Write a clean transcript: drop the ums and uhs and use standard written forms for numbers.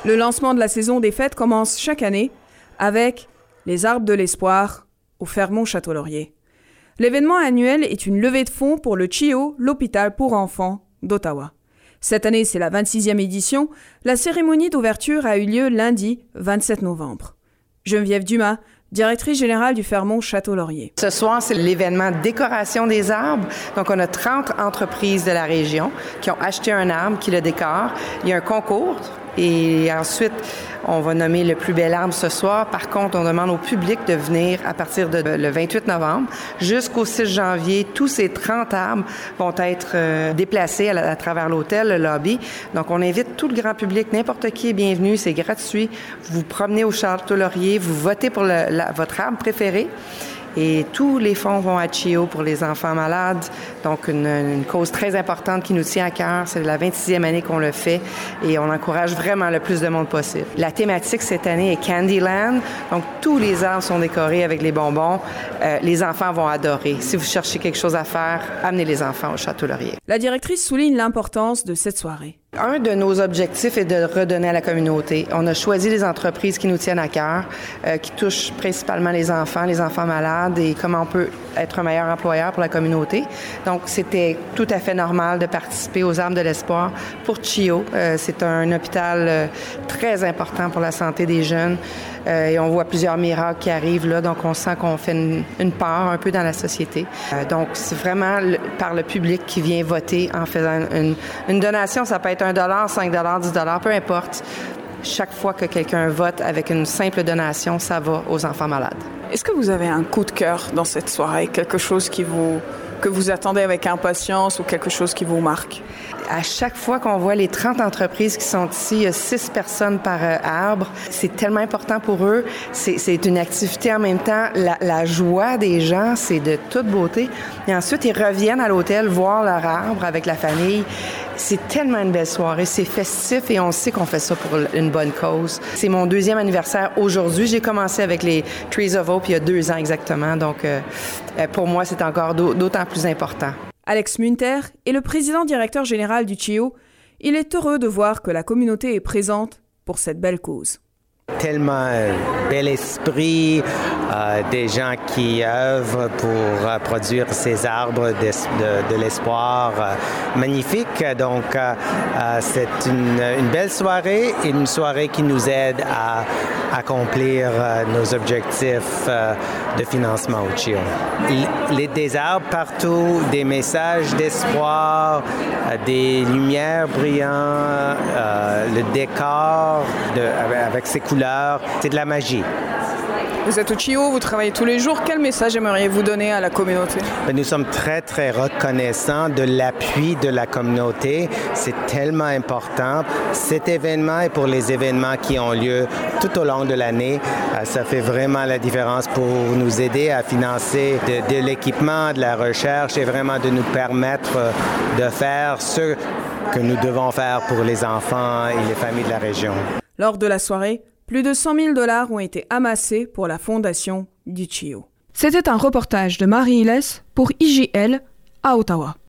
Le lancement de la saison des fêtes commence chaque année avec les Arbres de l'Espoir au Fermont-Château-Laurier. L'événement annuel est une levée de fonds pour le CHIO, l'hôpital pour enfants d'Ottawa. Cette année, c'est la 26e édition. La cérémonie d'ouverture a eu lieu lundi 27 novembre. Geneviève Dumas, directrice générale du Fermont-Château-Laurier. Ce soir, c'est l'événement décoration des arbres. Donc, on a 30 entreprises de la région qui ont acheté un arbre, qui le décorent. Il y a un concours et ensuite, on va nommer le plus bel arbre ce soir. Par contre, on demande au public de venir à partir de le 28 novembre jusqu'au 6 janvier. Tous ces 30 arbres vont être déplacés à travers l'hôtel, le lobby. Donc, on invite tout le grand public, n'importe qui est bienvenu, c'est gratuit. Vous vous promenez au Château-Laurier, vous votez pour votre arbre préféré. Et tous les fonds vont à CHIO pour les enfants malades. Donc, une cause très importante qui nous tient à cœur. C'est la 26e année qu'on le fait et on encourage vraiment le plus de monde possible. La thématique cette année est Candyland. Donc, tous les arbres sont décorés avec les bonbons. Les enfants vont adorer. Si vous cherchez quelque chose à faire, amenez les enfants au Château-Laurier. La directrice souligne l'importance de cette soirée. Un de nos objectifs est de redonner à la communauté. On a choisi les entreprises qui nous tiennent à cœur, qui touchent principalement les enfants malades et comment on peut être un meilleur employeur pour la communauté. Donc, c'était tout à fait normal de participer aux Arbres de l'Espoir pour CHIO. C'est un hôpital très important pour la santé des jeunes et on voit plusieurs miracles qui arrivent là. Donc, on sent qu'on fait une part un peu dans la société. Donc, c'est vraiment par le public qui vient voter en faisant une donation. Ça peut être $1, $5, $10, peu importe. Chaque fois que quelqu'un vote avec une simple donation, ça va aux enfants malades. Est-ce que vous avez un coup de cœur dans cette soirée, quelque chose que vous attendez avec impatience ou quelque chose qui vous marque? À chaque fois qu'on voit les 30 entreprises qui sont ici, il y a 6 personnes par arbre. C'est tellement important pour eux. C'est une activité en même temps. La joie des gens, c'est de toute beauté. Et ensuite, ils reviennent à l'hôtel voir leur arbre avec la famille. C'est tellement une belle soirée. C'est festif et on sait qu'on fait ça pour une bonne cause. C'est mon 2e anniversaire aujourd'hui. J'ai commencé avec les Trees of Hope il y a 2 ans exactement. Donc, pour moi, c'est encore d'autant plus important. Alex Munter est le président directeur général du CHIO. Il est heureux de voir que la communauté est présente pour cette belle cause. Tellement bel esprit, des gens qui œuvrent pour produire ces arbres de l'espoir magnifiques. Donc, c'est une belle soirée, une soirée qui nous aide à accomplir nos objectifs de financement au CHIO. Des arbres partout, des messages d'espoir, des lumières brillantes, le décor avec ses couleurs. C'est de la magie. Vous êtes au CHIO, vous travaillez tous les jours. Quel message aimeriez-vous donner à la communauté? Nous sommes très, très reconnaissants de l'appui de la communauté. C'est tellement important. Cet événement et pour les événements qui ont lieu tout au long de l'année, ça fait vraiment la différence pour nous aider à financer de l'équipement, de la recherche et vraiment de nous permettre de faire ce que nous devons faire pour les enfants et les familles de la région. Lors de la soirée, plus de $100 000 ont été amassés pour la fondation du CHIO. C'était un reportage de Marie Hilles pour IGL à Ottawa.